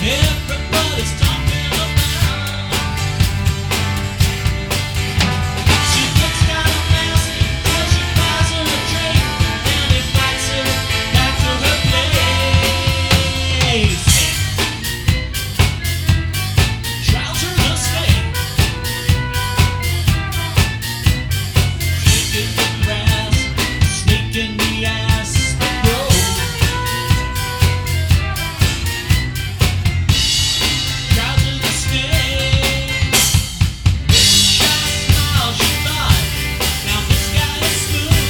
everybody's talking about. She looks kinda messy till she buys her a drink, and invites her back to her place. Trousers are snake, snake in the grass, snake in the ass, bro. Trousers are snake. Shy smile, she thought, now this guy is smooth.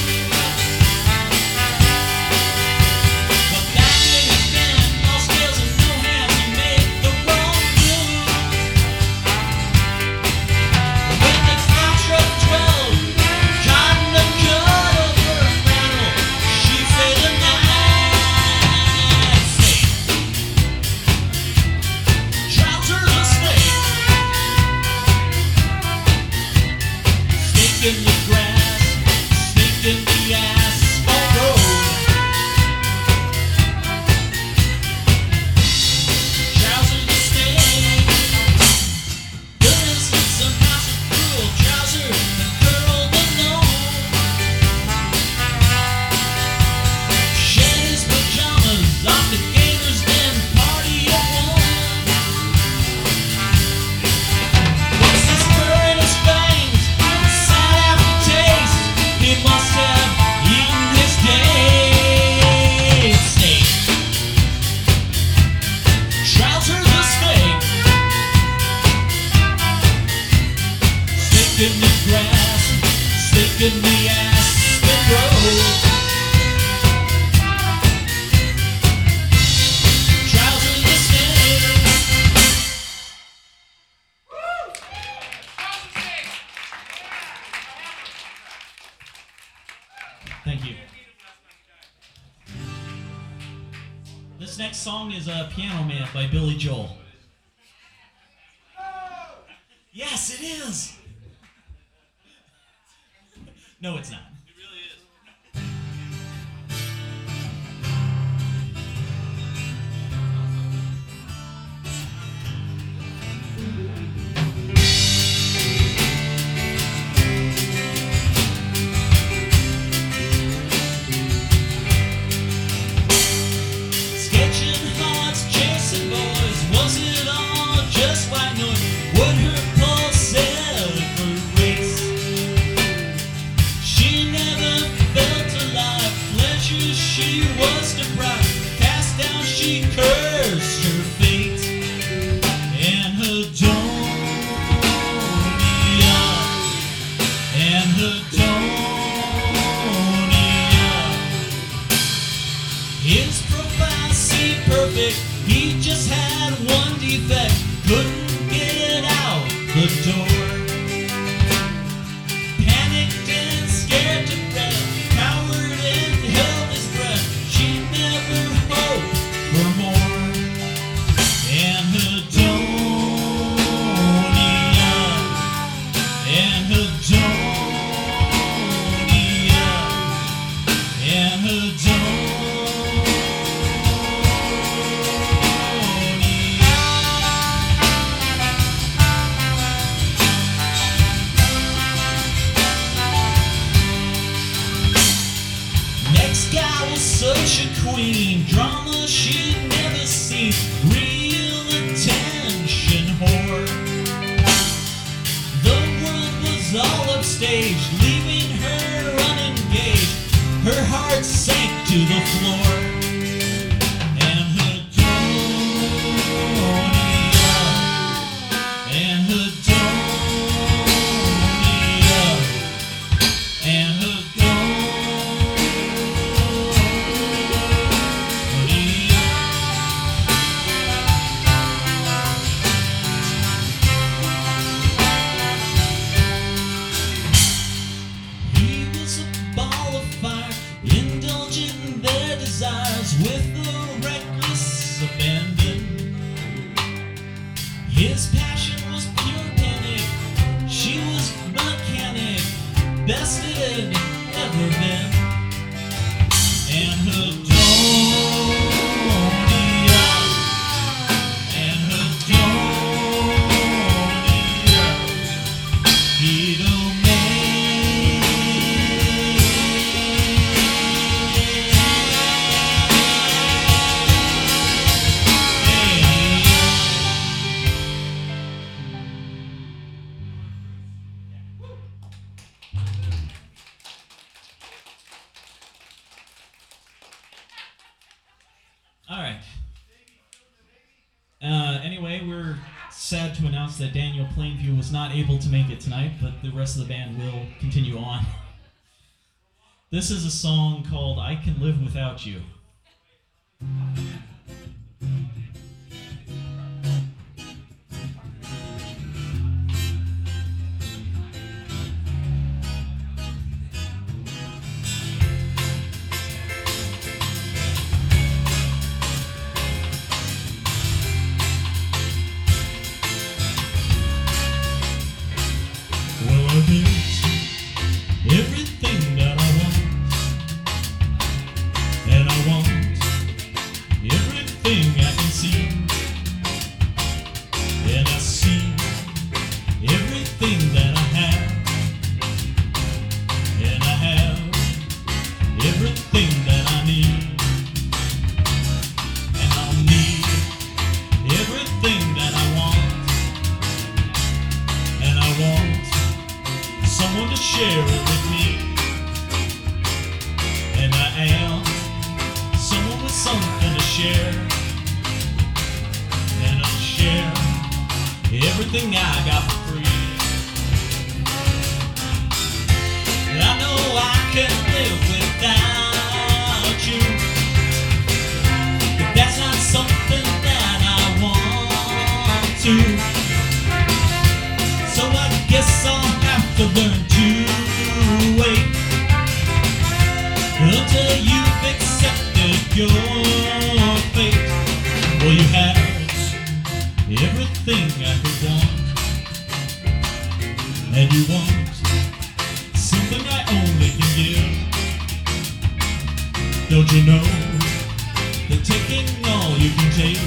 But back in his den, all scales and no hands, he made the wrong move. When the clock struck 12, cotton the cut over her flannel, she said goodnight. Snake. Trousers are snake. Snake in the grass, snake in the asphalt road. Trousers are snake. Goodness, it's a mouse with cruel trousers, the girl alone. Shed his pajamas off the gators, then party at one. What's this burr in his fangs? Sad aftertaste. He must have eaten his days. Snake. Trousers are snake. Snake in the grass, snake in the aspen road. Trousers are snake. Thank you. This next song is Piano Man by Billy Joel. Yes, it is. No, it's not. Sketching hearts, chasing boys, was it all just white noise? Would her pulse ever race? She never felt alive, pleasure she was deprived, cast down she cursed her fate, and her his profile seemed perfect, he just had one defect, couldn't get out the door. Panicked and scared to death, cowered and held his breath, she never hoped for more. And her and her and her next guy was such a queen, drama she'd never seen, real attention whore. The world was all upstaged, leaving her unengaged, her heart sank to the floor. And her and her and her he was a ball of fire, indulgent in their desires with a reckless abandon. His passion was pure panic, she was mechanic, best it had ever been. And her Anyway, we're sad to announce that Daniel Plainview was not able to make it tonight, but the rest of the band will continue on. This is a song called I Can Live Without You. Everything that I want, and I want everything I can see, and I see everything that I have, and I have everything that I need, and I'll need everything that I want, and I want someone to share it with me, and I am someone with something to share, and I'll share everything I got for free. And I know I can live without you, but that's not something that I want to. So I guess I'll have to learn to wait until you've accepted your fate. Well, you have everything I could want, and you want something I only can give. Don't you know that taking all you can take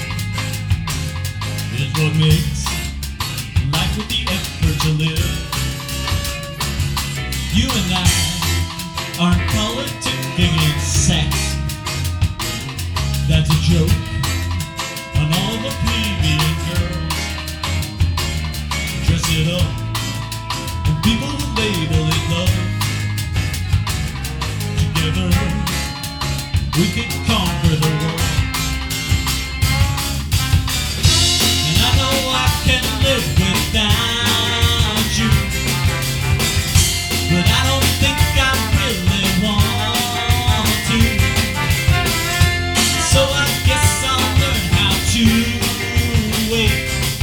is what makes life with the effort to live? You and I aren't politicking in sex. That's a joke on all the plebeian girls. Dress it up and people will label it love. Together we could conquer the world. And I know I can live without you, but I don't think I really want to. So I guess I'll learn how to wait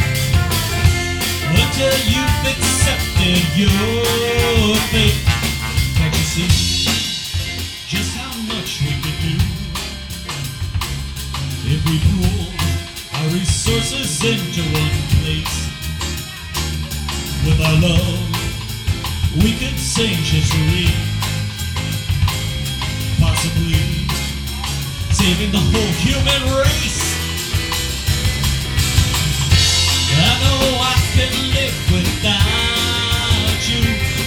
until you've accepted your fate. Can't you see just how much we could do if we pooled our resources into one place? With our love we could change history, possibly saving the whole human race. I know I can live without you,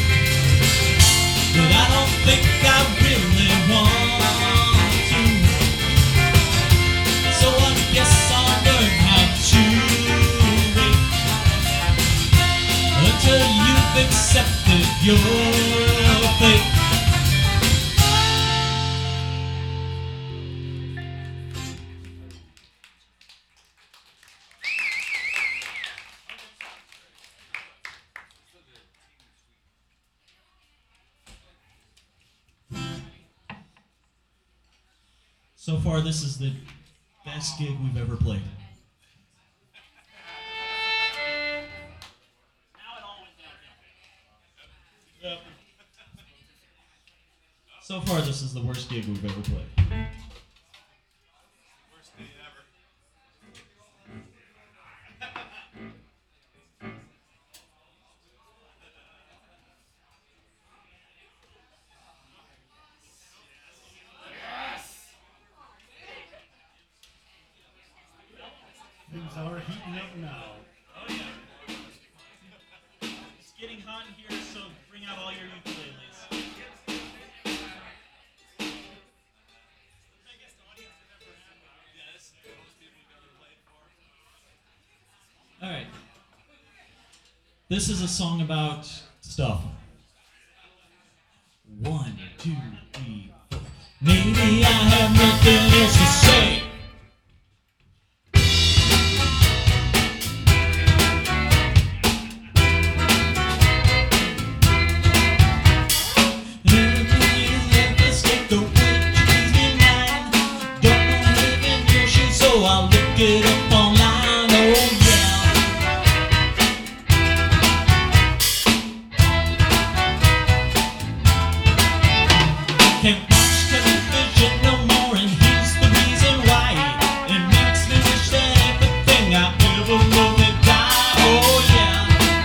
but I don't think I really want to. So I guess I'll learn how to wait until you've accepted your fate. So far, this is the best gig we've ever played. Yep. So far, this is the worst gig we've ever played. Worst day ever. Things are heating up now. Oh yeah. It's getting hot in here, so bring out all your ukuleles. All right. This is a song about stuff. 1, 2, 3, 4. Maybe I have nothing else to say. never let me die. Oh yeah.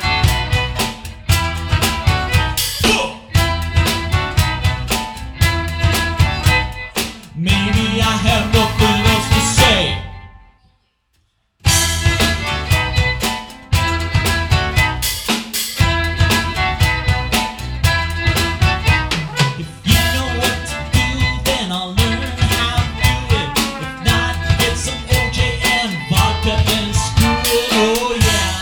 Maybe I have nothing else to say. If you know what to do, then I'll learn how to do it. If not, get some OJ and vodka and screw it. Oh yeah.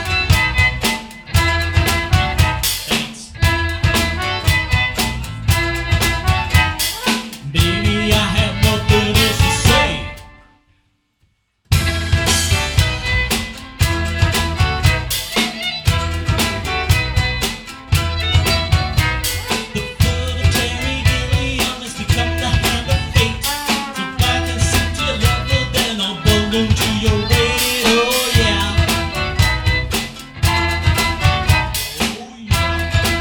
Thanks. Baby, I have nothing else to say. The foot of Terry Gilliam has become the hand of fate. So back and sit to your level, then I'll bundle to your weight. Oh yeah. Oh yeah.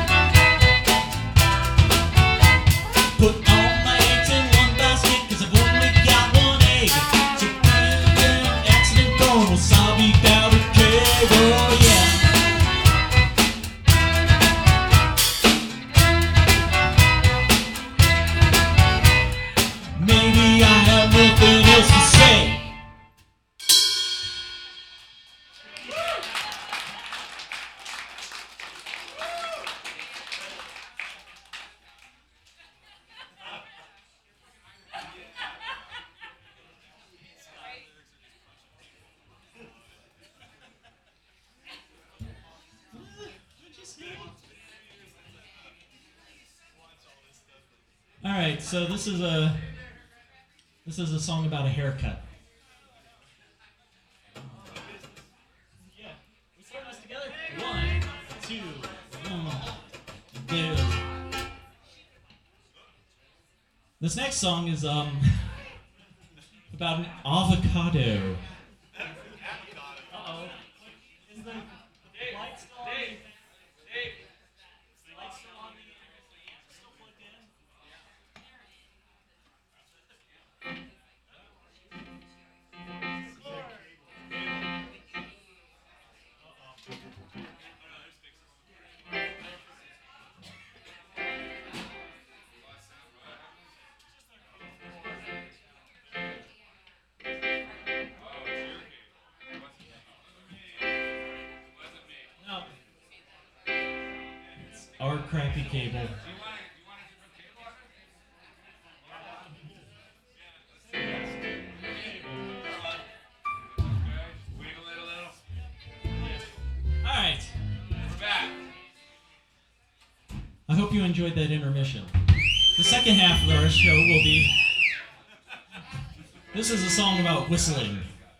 Put all my eggs in one basket, 'cause I've only got one egg. So bring an accident going, wasabi powder keg. Oh yeah. Maybe I have nothing else to say. All right, so this is a song about a haircut. Yeah, we start this together. 1, 2, 1. There's. This next song is about an avocado. Uh-oh. Is the light still on? Light still on? Still plugged in? No. It's our crappy cable. Alright. I hope you enjoyed that intermission. The second half of our show will be. This is a song about whistling.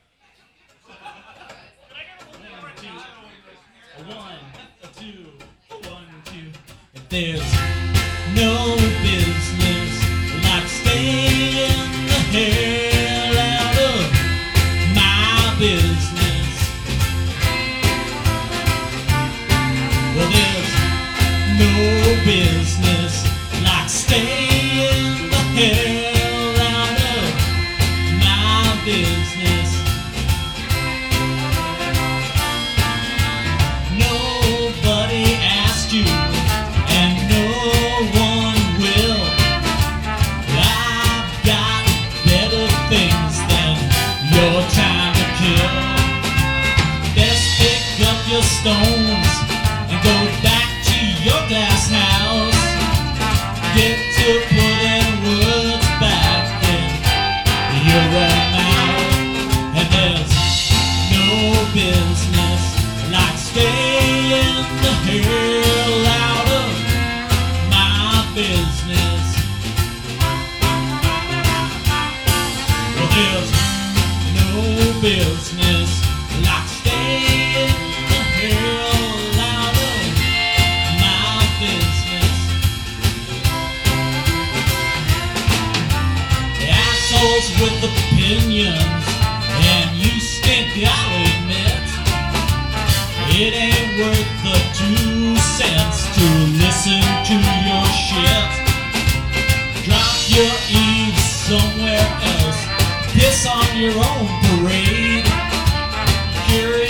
1, 2, 1, 2. If there's no business like staying the hell out of my business, well, there's no business like staying the hell out of my business. Nobody asked you, and no one will. I've got better things than your time to kill. Best pick up your stones and go back to your glass house. Get to putting words back in your own mouth. And there's no business like staying the hell out of my business. Well, there's no business like staying the hell out of my business. The assholes with opinions, and you stink, I'll admit. It ain't worth the 2 cents to listen to your shit. Drop your eaves somewhere else. Piss on your own parade. Curious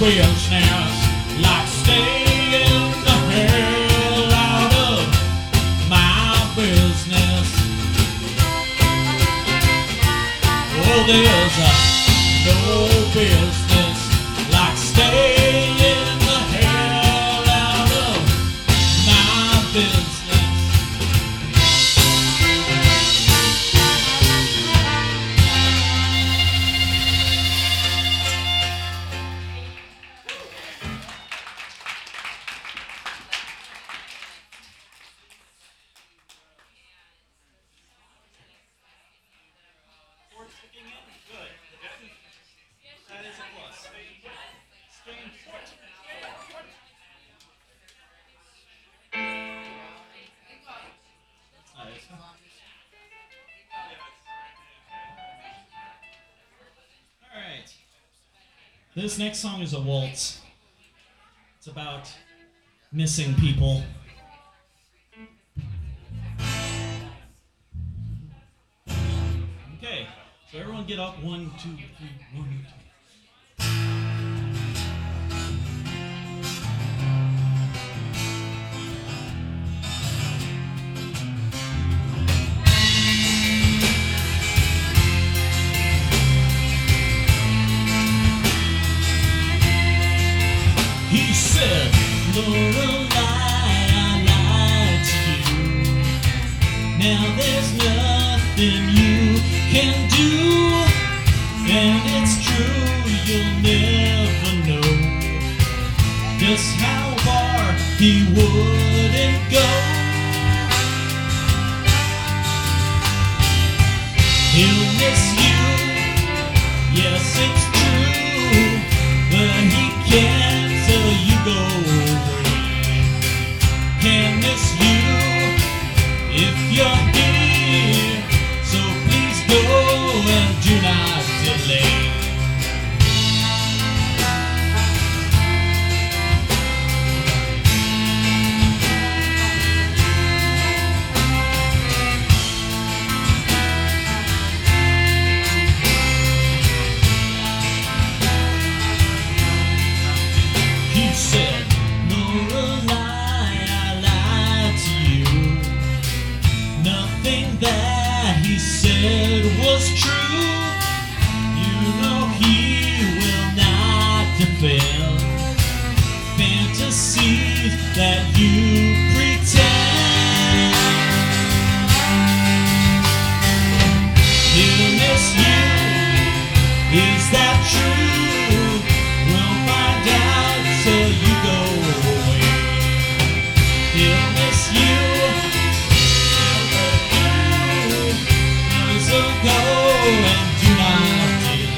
business, like staying the hell out of my business. Oh, there's no business like staying the hell out of my business. Alright. This next song is a waltz. It's about missing people. Okay, so everyone get up. 1, 2, 3, 1, 2. He said, Lorelei, I lied to you. Now there's nothing you can do, and it's true, you'll never know just how far he wouldn't go. He'll miss you, yes it's true, but he can't till you go away. Can't miss you if you're here, so please go and do not delay. He said, Lorelei, I lied to you. Nothing that he said was true. You know he will not defend fantasies that you pretend. He'll miss you, is that true? We'll find out till you go away. He'll miss you, so go and do not delay.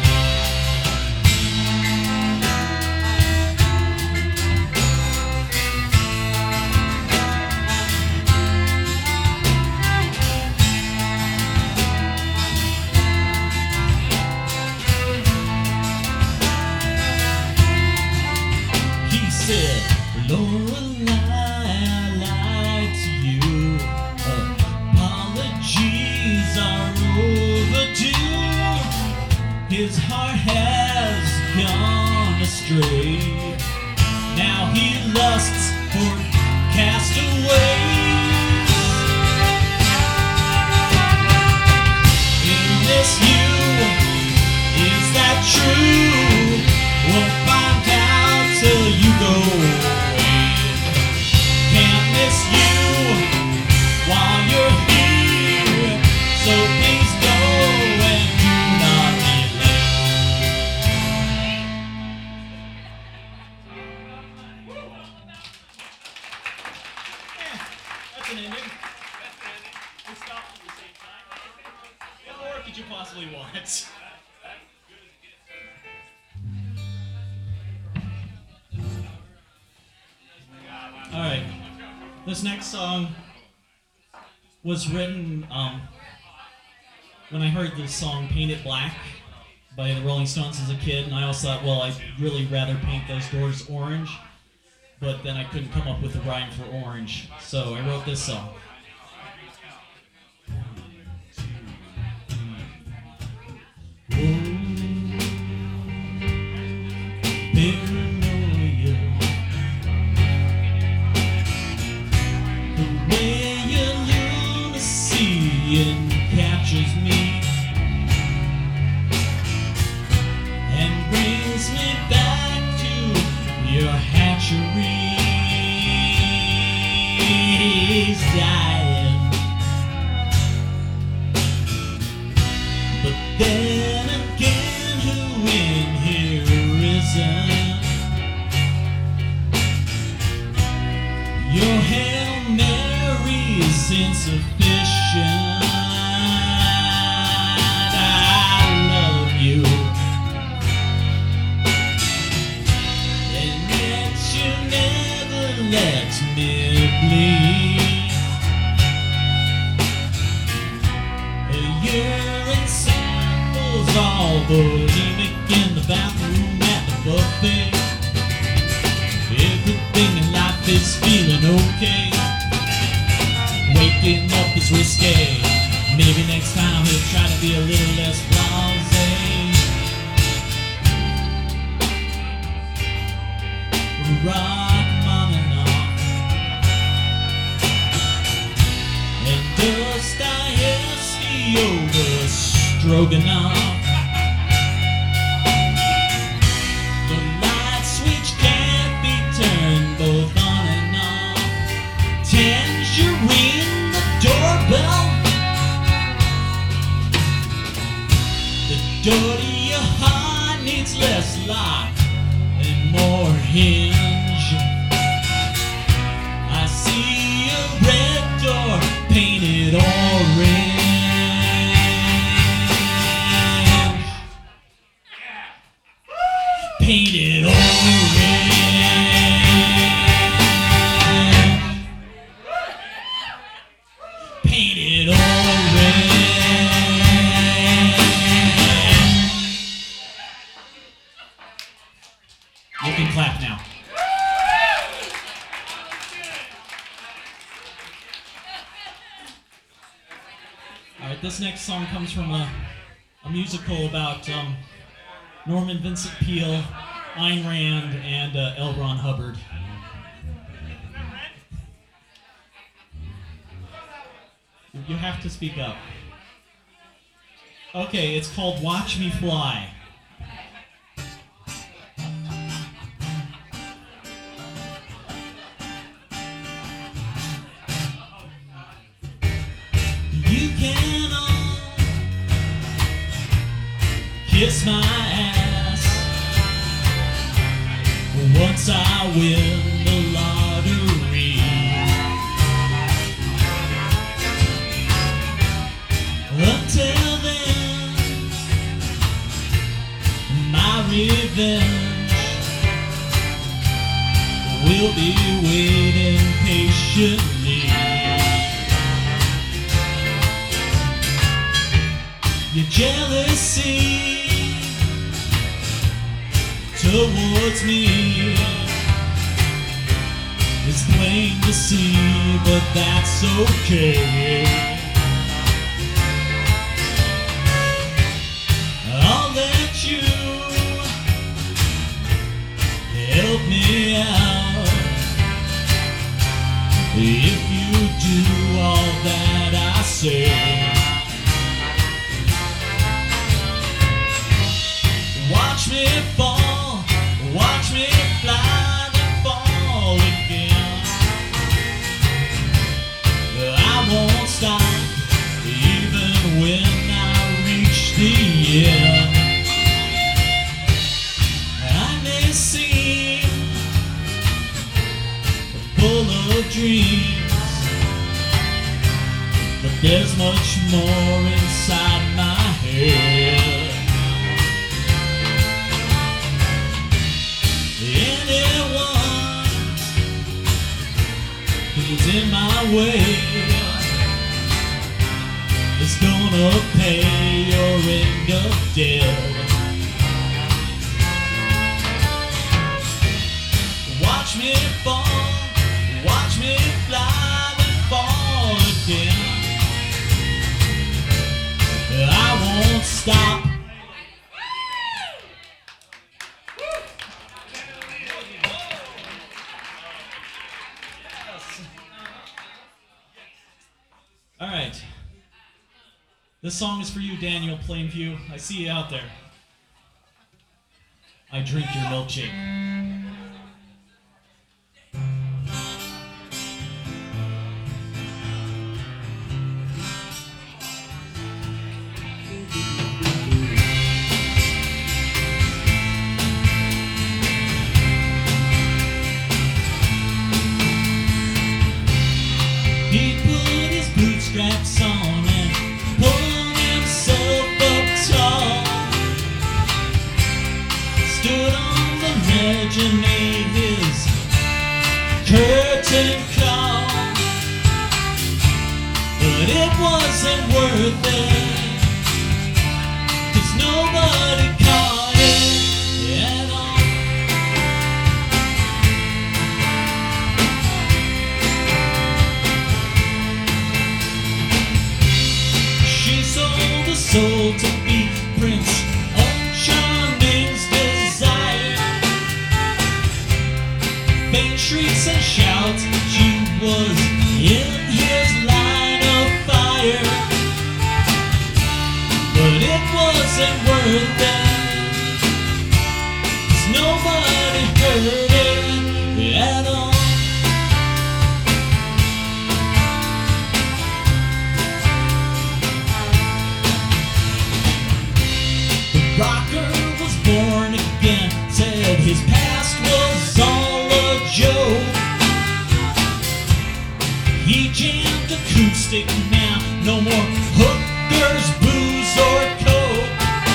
He said, Lorelei, I lied to you. Apologies are overdue. His heart has gone astray. Now he lusts for castaways. He'll miss you, is that true? Won't find out till you go away. Can't miss you while you're here, so please go and do not delay. That's an ending. We stopped at the same time. What more could you possibly want? Alright, this next song was written when I heard the song Paint It Black by the Rolling Stones as a kid, and I also thought, well, I'd really rather paint those doors orange, but then I couldn't come up with a rhyme for orange, so I wrote this song. Bitterness sufficient. I love you, and yet you never let me bleed. Urine samples all bulimic in the bathroom at the buffet. Everything in life is feeling okay. Waking up is risque. Maybe next time he'll try to be a little less blasé. Rock on and off, and Dostoevsky over Stroganoff. The light switch can't be turned both on and off. Tangerine, the doorbell. The door to your heart needs less lock and more hinge. I see a red door painted orange. Painted orange. Painted orange. You can clap now. Alright, this next song comes from a musical about Norman Vincent Peale, Ayn Rand, and L. Ron Hubbard. You have to speak up. Okay, it's called Watch Me Fly. You can all kiss my ass once I win the lottery. Until then, my revenge will be waiting patiently. Your jealousy towards me is plain to see, but that's okay. I'll let you help me out if you do all that I say. Watch me fall, watch me fly, then fall again. I won't stop, even when I reach the end. I may seem full of dreams, but there's much more inside my head. Anyone who's in my way is gonna pay or end up dead. Watch me fall, watch me fly, then fall again. I won't stop. All right. This song is for you, Daniel Plainview. I see you out there. I drink your milkshake. He put his boots stood on the ledge and made his curtain call. But it wasn't worth it, 'cause nobody caught it at all. She sold her soul to be Prince of Charming's desire. Faint shrieks and shouts, she was in his line of fire. But it wasn't worth it, 'cause nobody heard it at all. The rocker was born again, said his past was all a joke. He jammed acoustic now, no more hookers, booze, or coke.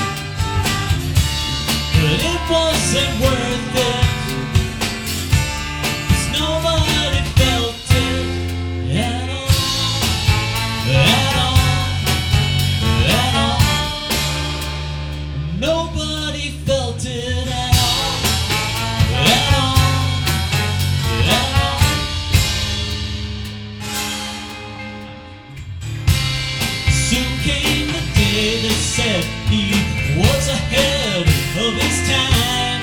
But it wasn't worth it, 'cause nobody felt it at all, at all, at all. Nobody felt it at all, at all, at all. Soon came the day that said he was ahead of his time.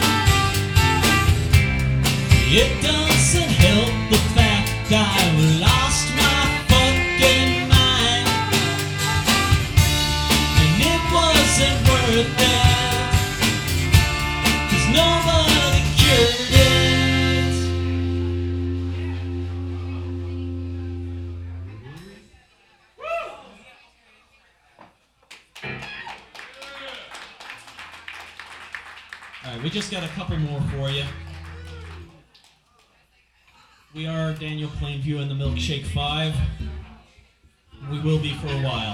It doesn't help the fact I've lost my fucking mind. And it wasn't worth it, 'cause nobody cured it. All right, we just got a couple more for you. We are Daniel Plainview and the Milkshake 5. We will be for a while.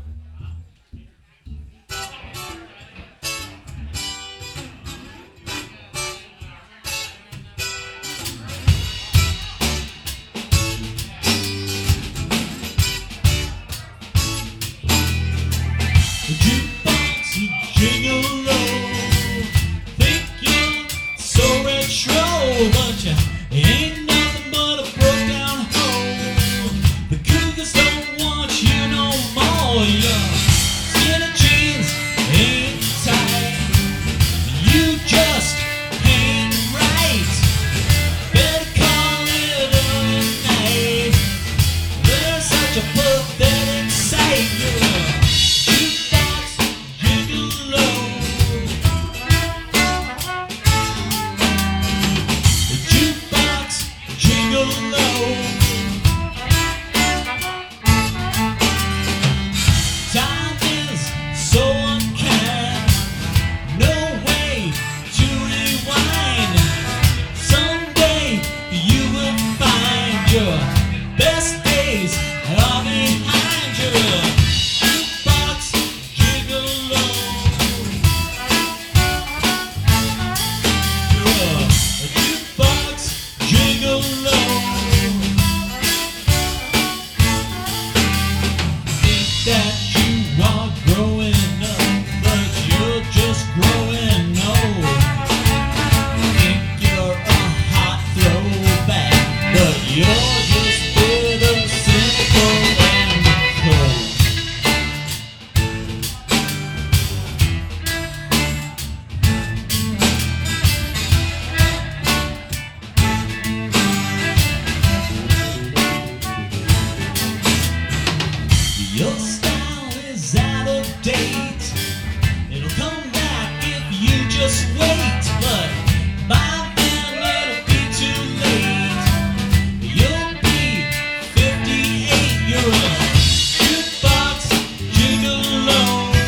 The jukebox jingle low. Think you're so retro, but you ain't nothing but a broke down hoe. The cougars don't want you no more. Your skinny jeans ain't tight. You just ain't right. Better call it a night. There's such a pathetic sight. You're a jukebox gigolo. The jukebox gigolo. Time is so unkind. No way to rewind. Someday you will find your best days are behind you. Jukebox gigolo. You're a jukebox gigolo. Think that you are growing up, but you're just growing old. Think you're a hot throwback, but you're just bitter, cynical, and cold. Your style is out of date. It'll come back if you just wait, but by then it'll be too late. You'll be 58. You're a jukebox gigolo.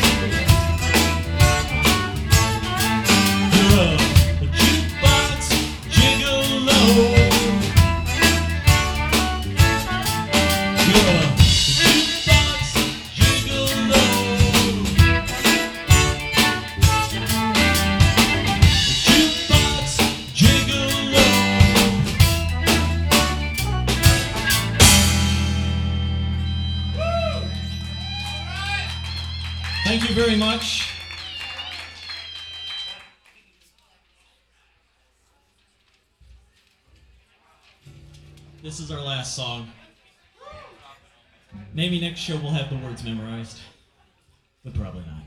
You're a jukebox gigolo. You're a jukebox gigolo. you very much. This is our last song. Maybe next show we'll have the words memorized, but probably not.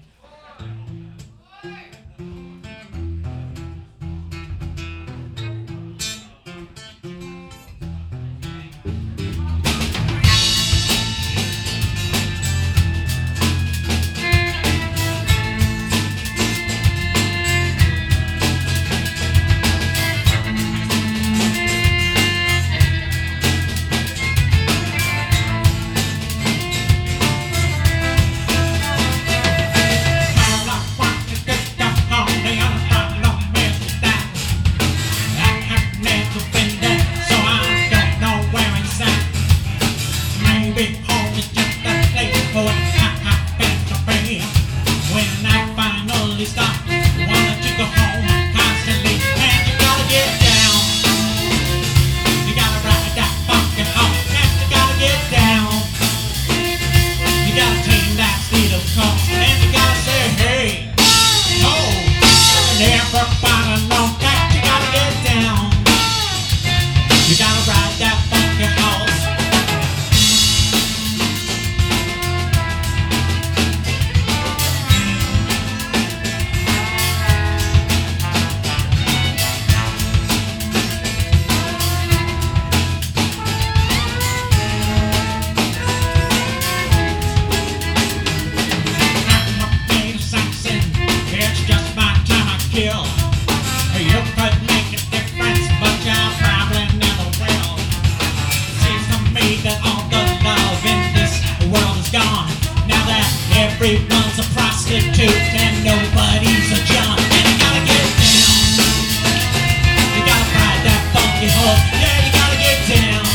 Everyone's a prostitute and nobody's a John. And you gotta get down. You gotta ride that funky horse. Yeah, you gotta get down.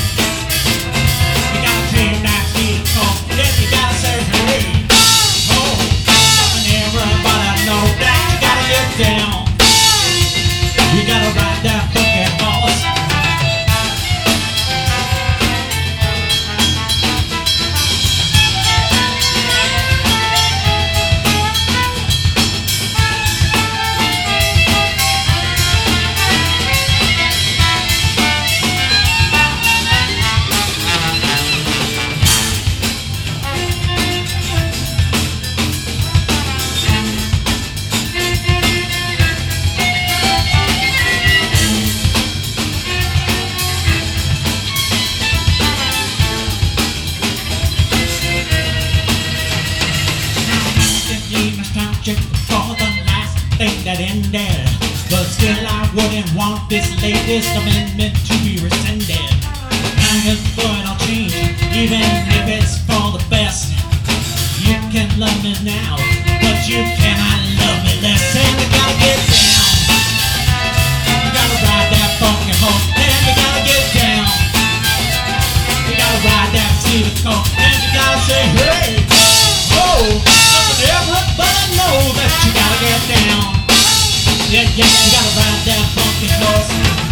You gotta tame that feet cold. Yeah, you gotta say hey. Oh, and everybody know that you gotta get down. You gotta ride that funky horse. For the last thing that ended, but still I wouldn't want this latest amendment to be rescinded. Time is going to change, even if it's for the best. You can love me now, but you cannot love me less. And you gotta get down. You gotta ride that funky horse, and you gotta get down. You gotta ride that cedar coat, and you gotta say hey. Oh, everybody know that you gotta get down. Yeah, you gotta ride that funky horse.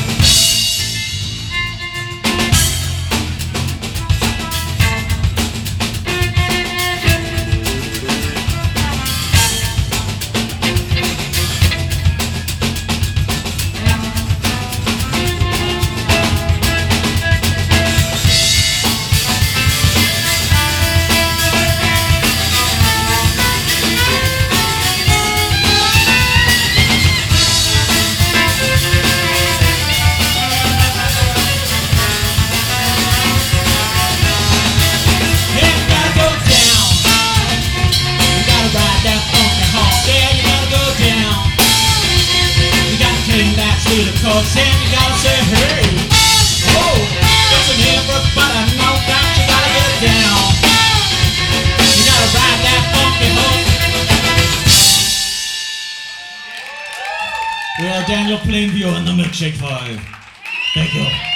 Of course, and you gotta say hey. Oh, listen everybody know that you gotta get down. You gotta ride that funky horse. We are Daniel Plainview and the Milkshake 5. Thank you.